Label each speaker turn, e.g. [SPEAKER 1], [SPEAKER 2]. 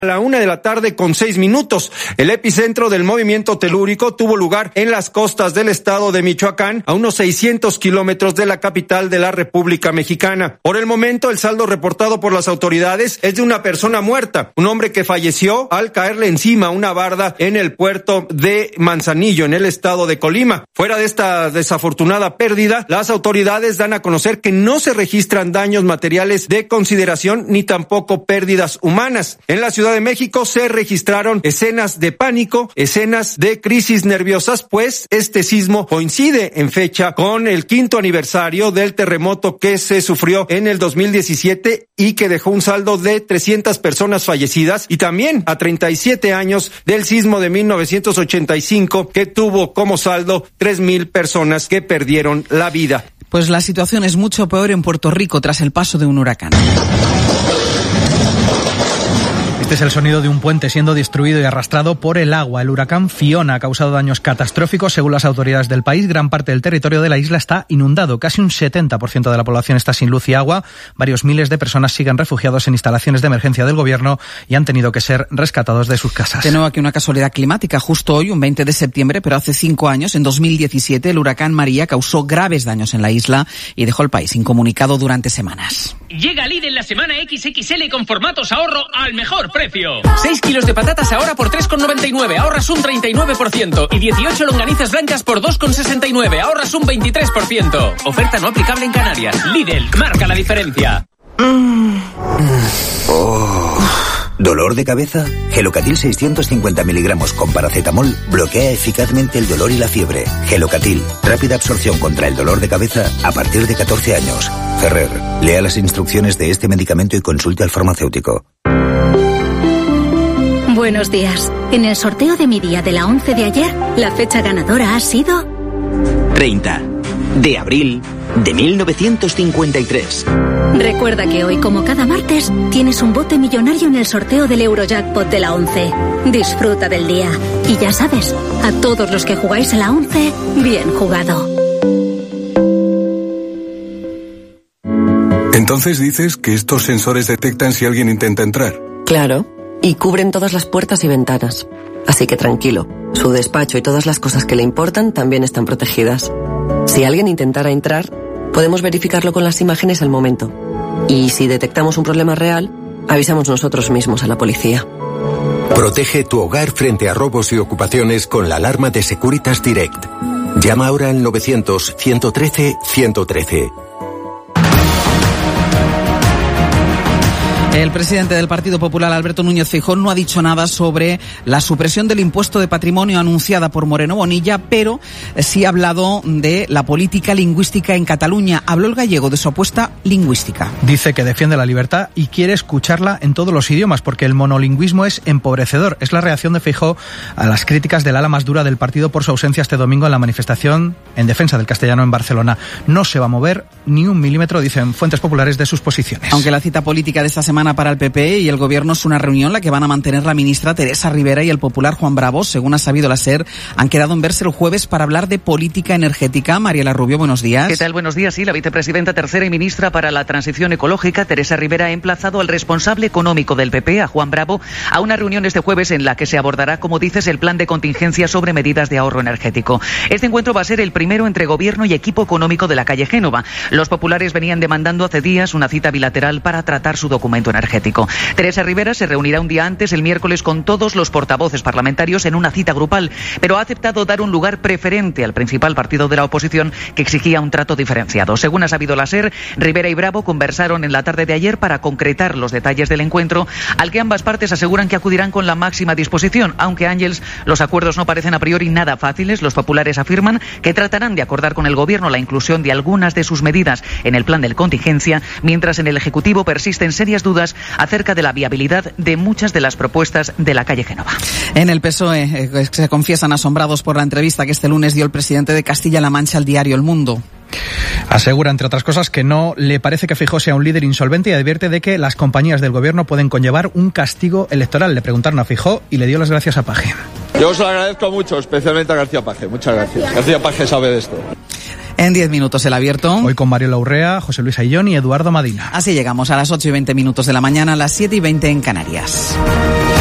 [SPEAKER 1] A la 1:06 a.m. El epicentro del movimiento telúrico tuvo lugar en las costas del estado de Michoacán, a unos 600 kilómetros de la capital de la República Mexicana. Por el momento, el saldo reportado por las autoridades es de una persona muerta, un hombre que falleció al caerle encima una barda en el puerto de Manzanillo, en el estado de Colima. Fuera de esta desafortunada pérdida, las autoridades dan a conocer que no se registran daños materiales de consideración ni tampoco pérdidas humanas. En la Ciudad de México se registraron escenas de pánico, escenas de crisis nerviosas, pues este sismo coincide en fecha con el 5º aniversario del terremoto que se sufrió en el 2017 y que dejó un saldo de 300 personas fallecidas, y también a 37 años del sismo de 1985 que tuvo como saldo 3,000 personas que perdieron la vida.
[SPEAKER 2] Pues la situación es mucho peor en Puerto Rico tras el paso de un huracán.
[SPEAKER 3] Este es el sonido de un puente siendo destruido y arrastrado por el agua. El huracán Fiona ha causado daños catastróficos. Según las autoridades del país, gran parte del territorio de la isla está inundado. Casi un 70% de la población está sin luz y agua. Varios miles de personas siguen refugiados en instalaciones de emergencia del gobierno y han tenido que ser rescatados de sus casas.
[SPEAKER 2] De nuevo aquí una casualidad climática. Justo hoy, un 20 de septiembre, pero hace 5 años, en 2017, el huracán María causó graves daños en la isla y dejó el país incomunicado durante semanas.
[SPEAKER 4] Llega Lidl la semana XXL con formatos ahorro al mejor precio. 6 kilos de patatas ahora por 3,99, ahorras un 39%. Y 18 longanizas blancas por 2,69, ahorras un 23%. Oferta no aplicable en Canarias. Lidl, marca la diferencia.
[SPEAKER 5] ¿Dolor de cabeza? Gelocatil 650 miligramos con paracetamol bloquea eficazmente el dolor y la fiebre. Gelocatil, rápida absorción contra el dolor de cabeza a partir de 14 años. Ferrer, lea las instrucciones de este medicamento y consulte al farmacéutico.
[SPEAKER 6] Buenos días. En el sorteo de mi día de la 11 de ayer, la fecha ganadora ha sido
[SPEAKER 7] 30 de abril de 1953.
[SPEAKER 6] Recuerda que hoy, como cada martes, tienes un bote millonario en el sorteo del Eurojackpot de la 11. Disfruta del día. Y ya sabes, a todos los que jugáis a la 11, bien jugado.
[SPEAKER 8] Entonces dices que estos sensores detectan si alguien intenta entrar.
[SPEAKER 9] Claro, y cubren todas las puertas y ventanas. Así que tranquilo, su despacho y todas las cosas que le importan también están protegidas. Si alguien intentara entrar, podemos verificarlo con las imágenes al momento. Y si detectamos un problema real, avisamos nosotros mismos a la policía.
[SPEAKER 10] Protege tu hogar frente a robos y ocupaciones con la alarma de Securitas Direct. Llama ahora al 900-113-113.
[SPEAKER 2] El presidente del Partido Popular, Alberto Núñez Feijóo, no ha dicho nada sobre la supresión del impuesto de patrimonio anunciada por Moreno Bonilla, pero sí ha hablado de la política lingüística en Cataluña. Habló el gallego de su apuesta lingüística.
[SPEAKER 3] Dice que defiende la libertad y quiere escucharla en todos los idiomas, porque el monolingüismo es empobrecedor. Es la reacción de Feijóo a las críticas del ala más dura del partido por su ausencia este domingo en la manifestación en defensa del castellano en Barcelona. No se va a mover ni un milímetro, dicen fuentes populares, de sus posiciones.
[SPEAKER 2] Aunque la cita política de esta semana para el PP y el Gobierno es una reunión la que van a mantener la ministra Teresa Rivera y el popular Juan Bravo, según ha sabido la SER, han quedado en verse el jueves para hablar de política energética. Mariela Rubio, buenos días.
[SPEAKER 11] ¿Qué tal? Buenos días. Sí, la vicepresidenta tercera y ministra para la Transición Ecológica, Teresa Rivera, ha emplazado al responsable económico del PP, a Juan Bravo, a una reunión este jueves en la que se abordará, como dices, el plan de contingencia sobre medidas de ahorro energético. Este encuentro va a ser el primero entre Gobierno y equipo económico de la calle Génova. Los populares venían demandando hace días una cita bilateral para tratar su documento energético. Teresa Rivera se reunirá un día antes, el miércoles, con todos los portavoces parlamentarios en una cita grupal, pero ha aceptado dar un lugar preferente al principal partido de la oposición, que exigía un trato diferenciado. Según ha sabido la SER, Rivera y Bravo conversaron en la tarde de ayer para concretar los detalles del encuentro, al que ambas partes aseguran que acudirán con la máxima disposición. Aunque, Ángels, los acuerdos no parecen a priori nada fáciles. Los populares afirman que tratarán de acordar con el Gobierno la inclusión de algunas de sus medidas en el plan de contingencia, mientras en el Ejecutivo persisten serias dudas acerca de la viabilidad de muchas de las propuestas de la calle Génova.
[SPEAKER 2] En el PSOE se confiesan asombrados por la entrevista que este lunes dio el presidente de Castilla-La Mancha al diario El Mundo.
[SPEAKER 3] Asegura, entre otras cosas, que no le parece que Feijóo sea un líder insolvente y advierte de que las compañías del Gobierno pueden conllevar un castigo electoral. Le preguntaron a Feijóo y le dio las gracias a Paje.
[SPEAKER 12] Yo os lo agradezco mucho, especialmente a García Paje. Muchas gracias. García Paje sabe de esto.
[SPEAKER 2] En 10 minutos el abierto.
[SPEAKER 3] Hoy con Mario Urrea, José Luis Aillón y Eduardo Madina.
[SPEAKER 2] Así llegamos a las 8:20 de la mañana, a las 7:20 en Canarias.